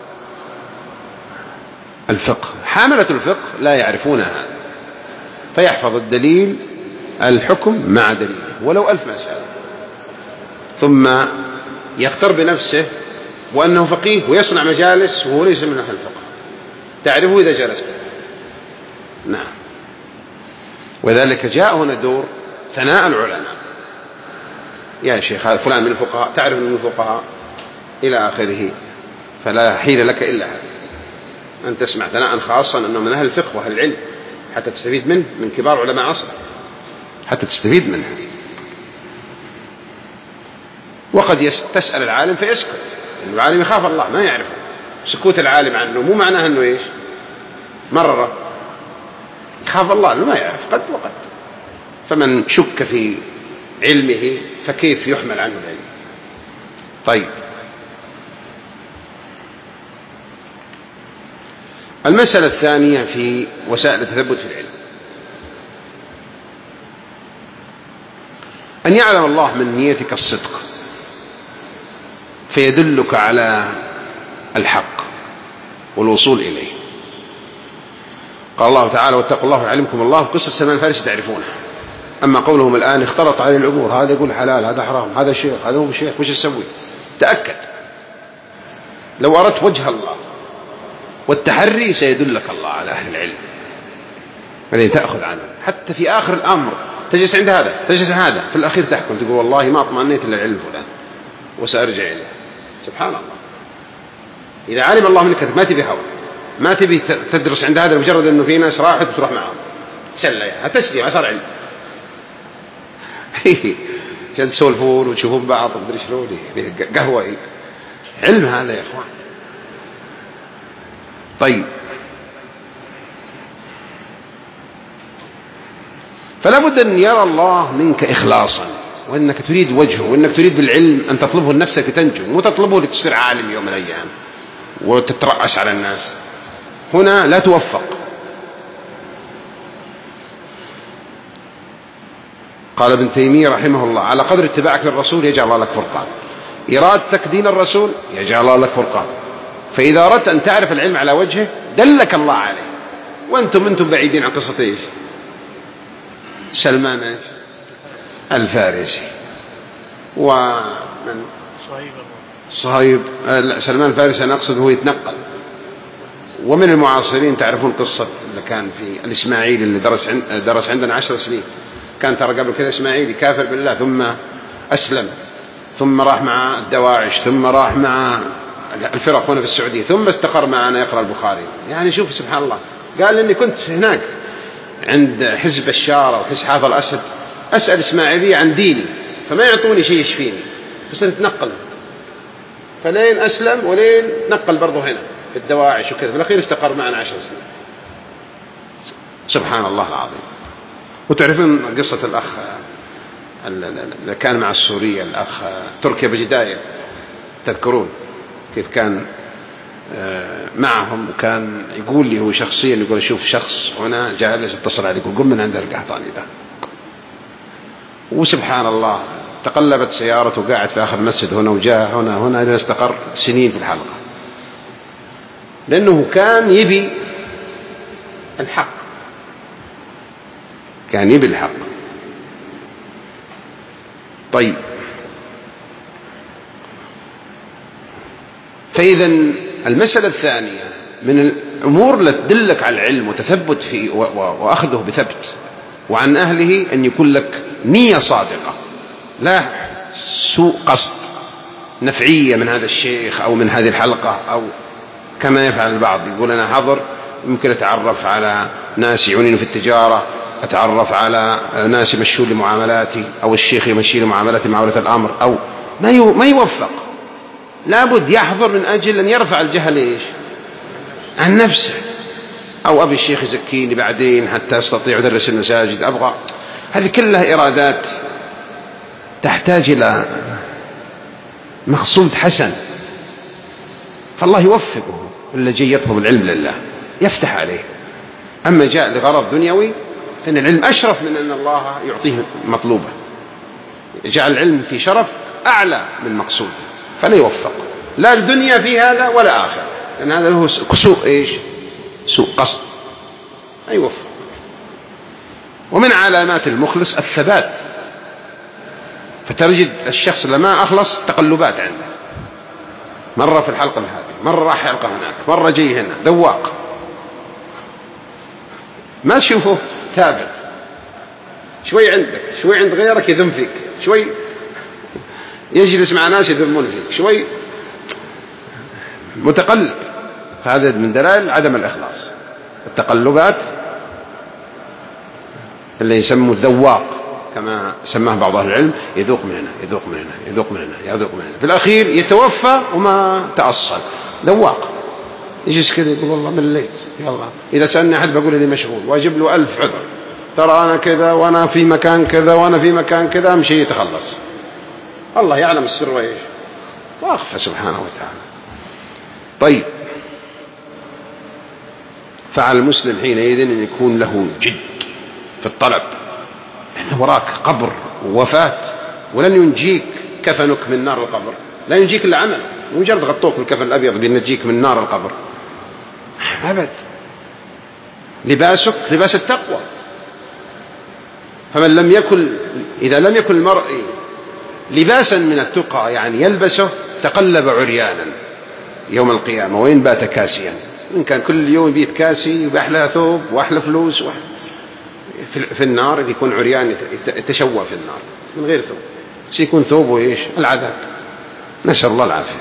الفقه. حاملة الفقه لا يعرفون هذا، فيحفظ الدليل الحكم مع دليله ولو ألف مسألة، ثم يختار بنفسه وأنه فقيه ويصنع مجالس وهو ليس من أهل الفقه، تعرفه إذا جلست. نعم. وذلك جاء هنا دور ثناء العلماء، يا شيخ هذا فلان من الفقهاء، تعرف من الفقهاء إلى آخره، فلا حيل لك إلا هذا، أن تسمع ثناء خاصا أنه من أهل الفقه وأهل العلم حتى تستفيد منه، من كبار علماء عصره حتى تستفيد منه. وقد تسأل العالم فيسكت، العالم يخاف الله ما يعرفه، سكوت العالم عنه مو معناه أنه إيش مرة يخاف الله أنه ما يعرف، قد وقد. فمن شك في علمه فكيف يحمل عنه العلم؟ طيب، المسألة الثانية في وسائل التثبت في العلم، أن يعلم الله من نيتك الصدق فيدلك على الحق والوصول إليه. قال الله تعالى واتقوا الله ويعلمكم الله، قصة سلمان الفارسي تعرفونها. أما قولهم الآن اختلط عليه الأمور، هذا يقول حلال هذا حرام، هذا شيخ هذا هو شيخ، وش تسوي؟ تأكد لو أردت وجه الله والتحري سيدلك الله على أهل العلم الذي تأخذ عنه. حتى في آخر الأمر تجلس عند هذا تجلس هذا، في الأخير تحكم تقول والله ما اطمأنيت إلا العلم فلان وسأرجع إليه. سبحان الله. إذا علم الله منك ما تبي هوى، ما تبي تدرس عند هذا مجرد أنه في ناس راحت وتروح معهم تسلى، هتسلي صار علم. جل تسولفون وتشوفون بعض ومدري شلون، قهوة علم هذا يا إخوان. طيب، فلا بد أن يرى الله منك إخلاصا، وأنك تريد وجهه، وأنك تريد بالعلم أن تطلبه لنفسك تنجو، مو تطلبه لتصير عالم يوم من الأيام وتترأس على الناس. هنا لا توفق. قال ابن تيمية رحمه الله على قدر اتباعك للرسول يجعل الله لك فرقان، إرادتك دين الرسول يجعل الله لك فرقان. فإذا أردت أن تعرف العلم على وجهه دلك الله عليه. وأنتم أنتم بعيدين عن قصة إيش؟ سلمان إيش؟ الفارسي. ومن صهيب سلمان الفارسي أنا أقصد هو يتنقل. ومن المعاصرين تعرفون قصة اللي كان في الإسماعيلي اللي درس عند درس عندنا عشر سنين، كان ترى قبل كذا إسماعيلي كافر بالله ثم أسلم، ثم راح مع الدواعش، ثم راح مع الفرق هنا في السعودية، ثم استقر معنا يقرأ البخاري. يعني شوف سبحان الله، قال إني كنت هناك عند حزب الشارة وحزب حافظ الأسد أسأل إسماعيلية عن ديني فما يعطوني شيء يشفيني، فصرت نتنقل، فلين أسلم ولين نقل برضه هنا في الدواعش وكذا، في الأخير استقر معنا عشر سنين. سبحان الله العظيم. وتعرفون قصة الأخ اللي كان مع السورية، الأخ تركيا بجداية، تذكرون كيف كان معهم، وكان يقول لي هو شخصيا، يقول شوف شخص هنا جالس اتصل عليك وقم من عند القحطاني ده، وسبحان الله تقلبت سيارته وقاعد في آخر مسجد هنا وجاء هنا هنا إلى استقر سنين في الحلقة. لأنه كان يبي الحق، كان يبي الحق. طيب، فإذا المسألة الثانية من الأمور التي تدلك على العلم وتثبت فيه وأخذه بثبت وعن أهله أن يكون لك نية صادقة، لا سوء قصد نفعية من هذا الشيخ أو من هذه الحلقة، أو كما يفعل البعض يقول أنا حضر يمكن أتعرف على ناس يعونين في التجارة، أتعرف على ناس يمشون لي معاملاتي، أو الشيخ يمشي لي معاملاتي مع ولة الأمر، أو ما يوفق. لابد يحضر من أجل أن يرفع الجهل إيش عن نفسه، أو أبي الشيخ يزكيني بعدين حتى أستطيع أدرس المساجد، أبغى. هذه كلها إرادات تحتاج إلى مقصود حسن، فالله يوفقه الذي يطلب العلم لله يفتح عليه. أما جاء لغرض دنيوي فإن العلم أشرف من أن الله يعطيه مطلوبه، جعل العلم في شرف أعلى من مقصوده، فلا يوفق لا الدنيا في هذا ولا آخر، لأن هذا له سوء إيش سوء قصد، لا يوفق. ومن علامات المخلص الثبات، فتجد الشخص لما أخلص تقلبات عنده، مرة في الحلقة هذه، مرة راح حلقة هناك، مرة جاي هنا، ذواق، ما تشوفه ثابت، شوي عندك شوي عند غيرك يذم فيك، شوي يجلس مع ناس يذمون فيك، شوي متقلب. فهذا من دلائل عدم الإخلاص، التقلبات اللي يسموه الذواق كما سماه بعض أهل العلم، يذوق من هنا يذوق من هنا يذوق من هنا يذوق من هنا، في الأخير يتوفى وما تأصل. ذواق يجلس كذا يقول والله مليت، يلا إذا سألني أحد بقول لي مشغول، واجب له ألف عذر، ترى أنا كذا وأنا في مكان كذا وأنا في مكان كذا، مشي يتخلص. الله يعلم السر وإيش وأخفى سبحانه وتعالى. طيب، فعلى المسلم حينئذ أن يكون له جد في الطلب، لأن وراك قبر ووفاة، ولن ينجيك كفنك من نار القبر، لا ينجيك إلا عمل، مجرد غطوك بالكفن الأبيض بينجيك من نار القبر أبد. لباسك لباس التقوى، فمن لم يكن إذا لم يكن المرء لباسا من التقى يعني يلبسه تقلب عريانا يوم القيامة وإن بات كاسيا، إن كان كل يوم يبيت كاسي وأحلى ثوب وأحلى فلوس وأحلى في النار، يكون عريان يتشوى في النار من غير ثوب، سيكون ثوبه إيش العذاب، نسأل الله العافية.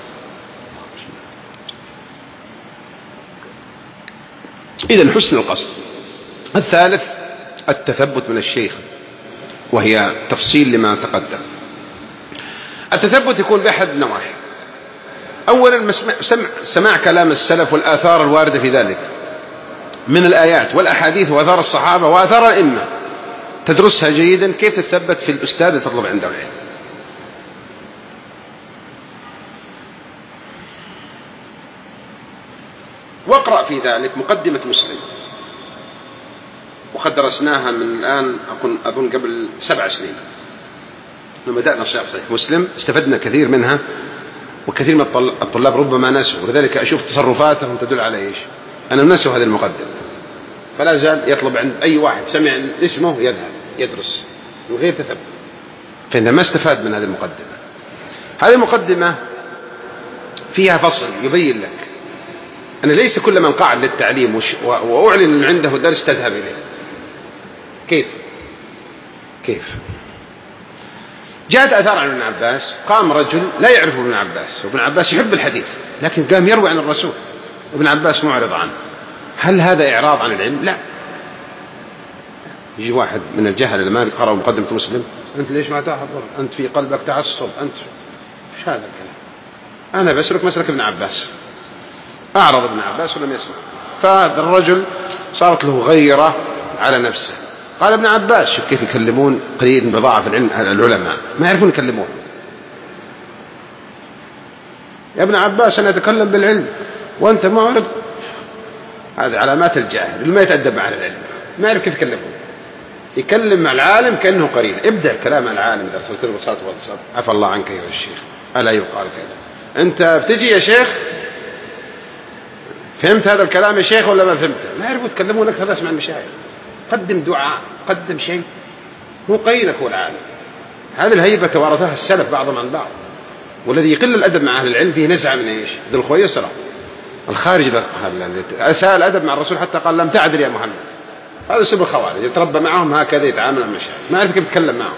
إذن حسن القصد. الثالث التثبت من الشيخ، وهي تفصيل لما تقدم. التثبت يكون بأحد نواحي. أولا سمع, سماع كلام السلف والآثار الواردة في ذلك من الآيات والأحاديث وآثار الصحابة وآثار الأئمة، تدرسها جيدا كيف تثبت في الأستاذ تطلب عنده العلم. واقرأ في ذلك مقدمة مسلم، وقد درسناها من الآن أظن قبل سبع سنين لما بدأنا صياغة صحيح مسلم، استفدنا كثير منها، وكثير من الطلاب ربما نسوا، ولذلك أشوف تصرفاتهم تدل على إيش أنا نسوا هذه المقدمة، فلا زال يطلب عند أي واحد سمع اسمه يذهب يدرس من غير تثبت، فإنه ما استفاد من هذه المقدمة. هذه المقدمة فيها فصل يبين لك أن ليس كل من قاعد للتعليم وأعلن أن عنده درس تذهب إليه. كيف كيف جاءت آثار عن ابن عباس، قام رجل لا يعرف ابن عباس، وابن عباس يحب الحديث لكن قام يروي عن الرسول، ابن عباس معرض عنه. هل هذا إعراض عن العلم؟ لا. يجي واحد من الجهل لما قرأ مقدمة مسلم، أنت ليش ما تحضر؟ أنت في قلبك تعصب، أنت إيش هذا الكلام؟ أنا بسلك مسلك ابن عباس، أعرض ابن عباس ولم يسمع. فهذا الرجل صارت له غيرة على نفسه، قال ابن عباس شوف كيف يكلمون قليل بضاعة في العلم العلماء ما يعرفون يكلمون. يا ابن عباس أنا أتكلم بالعلم وأنت معرض. هذه علامات الجاهل اللي ما يتأدب مع العلم، ما يعرف كيف يكلمه، يكلم مع العالم كأنه قريب. ابدأ الكلام مع العالم إذا رسلت له رسالة واتساب، عفى الله عنك يا الشيخ، ألا يقال كذا. أنت بتجي يا شيخ فهمت هذا الكلام يا شيخ ولا ما فهمت؟ ما يعرفوا يتكلمون لك هذا. اسمع المشايخ، قدم دعاء، قدم شيء، هو قينك هو العالم. هذه الهيبة توارثها السلف بعضهم عن بعض. والذي يقل الأدب مع أهل العلم فيه نزعة من إيش؟ ذو الخويصرة الخارج أساء الأدب مع الرسول حتى قال لم تعدل يا محمد. هذا سب الخوارج، يتربى معهم هكذا، يتعامل مع المشايخ، ما يعرف كيف يتكلم معهم.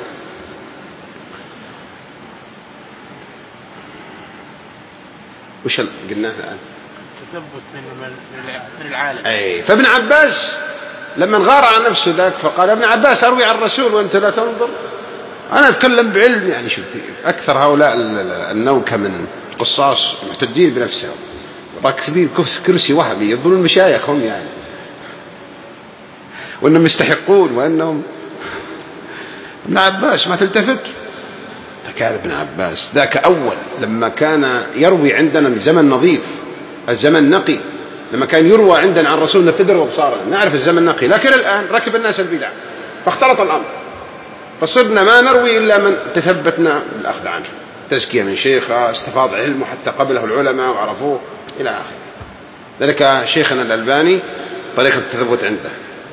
وش قلناه الآن؟ تثبت من العالم. أي. فابن عباس لما غار عن نفسه ذاك فقال ابن عباس أروي عن الرسول وأنت لا تنظر. أنا أتكلم بعلم. يعني شوف أكثر هؤلاء النوكة من قصاص محتدين بنفسهم راكبين كرسي وهمي يظنون المشايخ هم يعني، وأنهم يستحقون، وأنهم ابن عباس ما تلتفت. فكان ابن عباس ذاك أول لما كان يروي عندنا الزمن نظيف، الزمن نقي، لما كان يروى عندنا عن رسولنا تدر وبصارنا نعرف الزمن نقي. لكن الآن ركب الناس البدع فاختلط الأمر، فصرنا ما نروي إلا من تثبتنا بالأخذ عنه، تزكية من شيخه استفاض علمه حتى قبله العلماء وعرفوه إلى آخره. ذلك شيخنا الألباني طريقة التثبت عنده،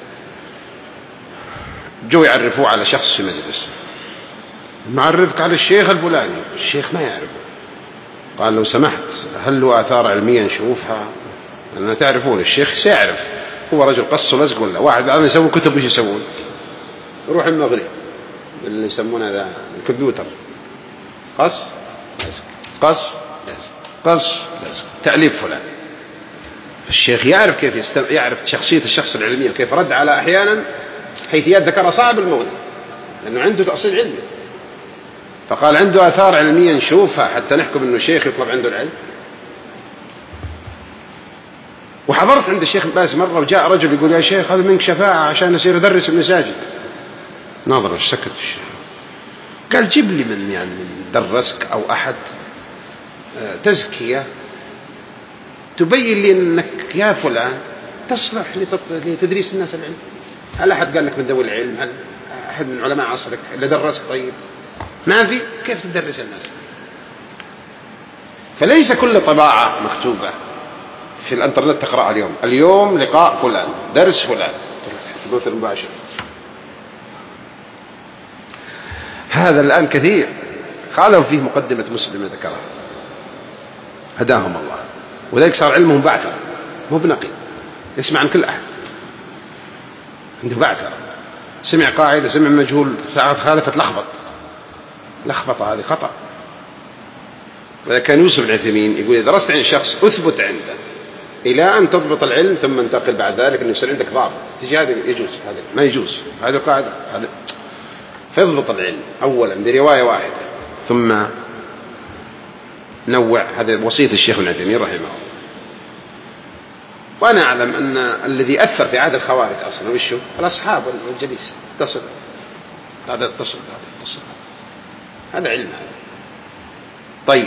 جو يعرفوه على شخص في مجلس، نعرفك على الشيخ الفلاني، الشيخ ما يعرفه، قال لو سمحت هل له آثار علمية نشوفها؟ لأننا تعرفون الشيخ سيعرف، هو رجل قص ولزق ولا واحد عم يسوي كتب وش يسوون؟ يروح المغرب اللي يسمونه ذا الكمبيوتر، قص لزق قص لزق قص لزق تأليف فلان. الشيخ يعرف كيف يستم... يعرف شخصية الشخص العلمية كيف رد على أحيانا حيثيات ذكرها صعب الموت لأنه عنده تأصيل علمي، فقال عنده آثار علمية نشوفها حتى نحكم أنه شيخ يطلب عنده العلم. وحضرت عند الشيخ باز مرة وجاء رجل يقول يا شيخ هذا منك شفاعة عشان أصير أدرس المساجد. ناظر سكت الشيخ، قال جيب لي من يعني درسك أو أحد تزكية تبين لي أنك يا فلان تصلح لتدريس الناس العلم. هل أحد قال لك من ذوي العلم؟ هل أحد من علماء عصرك اللي درسك؟ طيب ما في، كيف تدرس الناس؟ فليس كل طباعة مكتوبة في الانترنت تقرأها اليوم، اليوم لقاء فلان درس فلان بث مباشر. هذا الآن كثير. قالوا فيه مقدمة مسلم ذكرها هداهم الله، وذلك صار علمهم بعثر مو بنقي، يسمع عن كل أحد عنده بعثر، سمع قاعدة سمع مجهول ساعات خالفت لخبط لخبط هذه خطأ. وإذا كان يوسف بن عثيمين يقول إذا درست عن شخص أثبت عنده إلى أن تضبط العلم ثم انتقل بعد ذلك أن يصير عندك ضابط تجي هذا يجوز هذا ما يجوز، هذه قاعدة هذا فيضبط العلم أولا برواية واحدة ثم نوع. هذا وصية الشيخ ابن عثيمين رحمه الله. وأنا أعلم أن الذي أثر في عهد الخوارج أصلا وشو الأصحاب والجليس تصل هذا تصل هذا تصل هذا علم هذا. طيب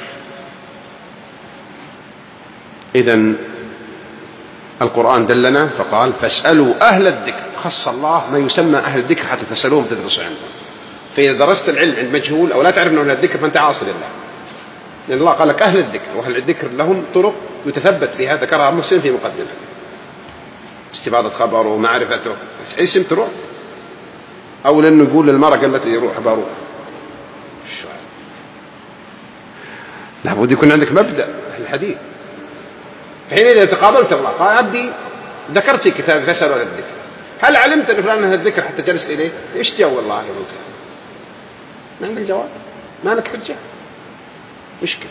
إذن القرآن دلنا فقال فاسألوا أهل الذكر، خص الله ما يسمى أهل الذكر حتى تسألوهم تدرسوا عندهم. فإذا درست العلم عند مجهول أو لا تعرف أنه أهل الذكر فأنت عاصي لله، لأن الله قال لك أهل الذكر، وأهل الذكر لهم طرق يتثبت بها ذكرها مسلم في مقدمة استفادة خبره ومعرفته. اسم تروح أو لأنه يقول للمرأة التي يروح بروح لابد يكون عندك مبدأ الحديث. فحين إذا تقابلت الله قال عبدي ذكرت في كتاب فسأل أهل الذكر، هل علمت أن فلان أهل الذكر حتى جلست إليه؟ إيش جو الله يا رجل؟ ما عندك جواب، ما لك حجة، مشكلة.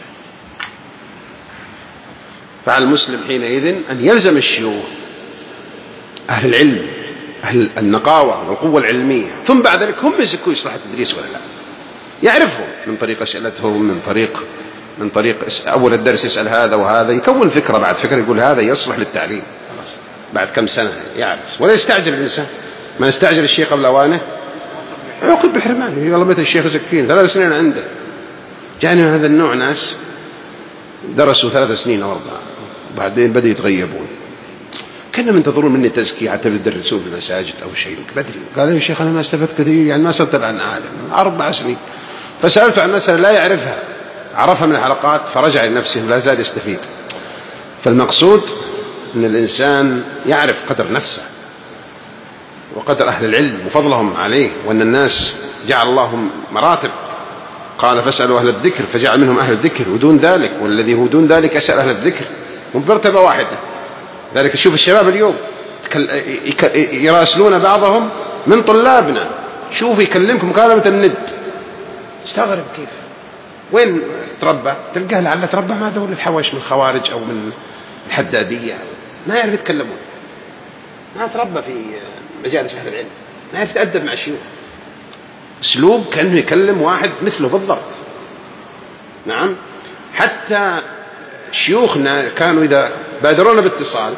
فعلى المسلم حينئذ أن يلزم الشيوخ أهل العلم أهل النقاوة والقوة العلمية، ثم بعد ذلك هم يزكوا يصلح التدريس ولا لا، يعرفهم من طريق أسئلتهم، من طريق من طريق أول الدرس يسأل هذا وهذا، يكون فكرة بعد فكرة يقول هذا يصلح للتعليم بعد كم سنة يعرف. ولا يستعجل الإنسان، ما يستعجل الشيخ قبل أوانه يعقب بحرمانه. والله متى الشيخ زكين ثلاث سنين عنده، جاني من هذا النوع ناس درسوا ثلاث سنين أو أربعة بعدين بدأوا يتغيبون، كانوا ينتظرون مني تزكية حتى يدرسون في المساجد أو شيء بدري. قال يا شيخ أنا ما استفدت كثير، يعني ما صرت الآن عالم أربع سنين. فسألته عن مسألة لا يعرفها، عرفها من الحلقات فرجع لنفسه لا زال يستفيد. فالمقصود أن الإنسان يعرف قدر نفسه وقدر أهل العلم وفضلهم عليه، وأن الناس جعل الله مراتب، قال فاسألوا أهل الذكر فجعل منهم أهل الذكر، ودون ذلك والذي هو دون ذلك أسأل أهل الذكر، ومرتبة واحدة. ذلك شوف الشباب اليوم يراسلون بعضهم من طلابنا، شوف يكلمكم مكالمة الند، استغرب كيف وين تربى؟ تلقاه لعله تربى مع ذول الحوش من الخوارج أو من الحدادية، ما يعرف يتكلمون، ما تربى في مجالس أهل العلم، ما يعرف يتأدب مع الشيوخ، أسلوب كأنه يكلم واحد مثله بالضبط. نعم، حتى شيوخنا كانوا إذا بادرونا باتصال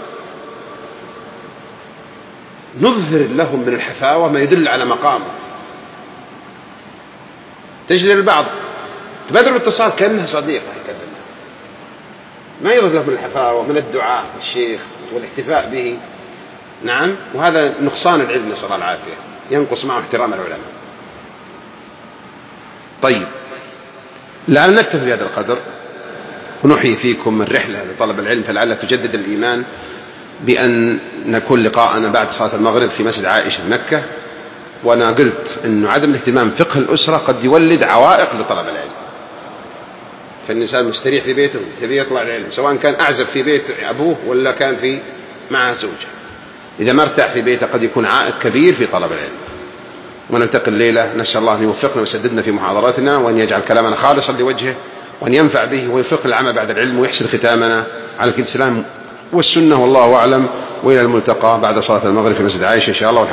نظهر لهم من الحفاوة ما يدل على مقامه. تجد البعض تبادر باتصال كأنه صديق يكلمه، ما يظهر له من الحفاوة من الدعاء الشيخ والاحتفاء به. نعم، وهذا نقصان العلم نسأل الله العافية، ينقص معه احترام العلماء. طيب، لعل نكتفي بهذا القدر ونحيي فيكم الرحلة لطلب العلم، فلعل تجدد الإيمان بأن نكون لقاءنا بعد صلاة المغرب في مسجد عائشة بمكة. وأنا قلت أنه عدم الاهتمام فقه الأسرة قد يولد عوائق لطلب العلم، فالإنسان مستريح في بيته يبي يطلع العلم، سواء كان أعزب في بيت أبوه ولا كان في مع زوجه، إذا ما ارتاح في بيته قد يكون عائق كبير في طلب العلم. ونلتقي الليلة، نسأل الله أن يوفقنا ويسددنا في محاضراتنا، وأن يجعل كلامنا خالصا لوجهه، وأن ينفع به ويوفق العمل بعد العلم، ويحسن ختامنا على الإسلام والسنة، والله أعلم. وإلى الملتقى بعد صلاة المغرب في مسجد عائشة إن شاء الله.